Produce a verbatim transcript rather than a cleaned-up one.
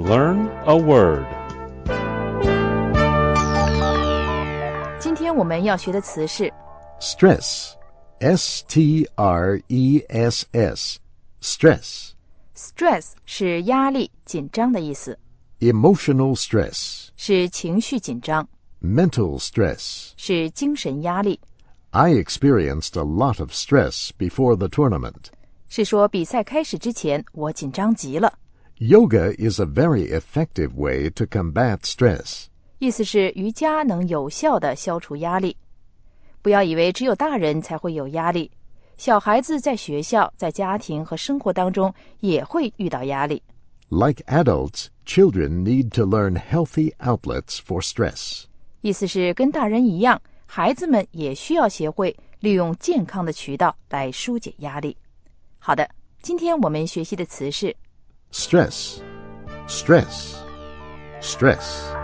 Learn a word. 今天我们要学的词是 Stress. S T R E S S. Stress. stress 是压力、紧张的意思， Emotional stress. 是情绪紧张， Mental stress. 是精神压力， I experienced a lot of stress before the tournament. 是说比赛开始之前我紧张极了。 Yoga is a very effective way to combat stress. 意思是瑜伽能有效地消除压力。不要以为只有大人才会有压力，小孩子在学校、在家庭和生活当中也会遇到压力。 Like adults, children need to learn healthy outlets for stress. 意思是跟大人一样，孩子们也需要学会利用健康的渠道来疏解压力。好的，今天我们学习的词是 Stress. Stress. Stress.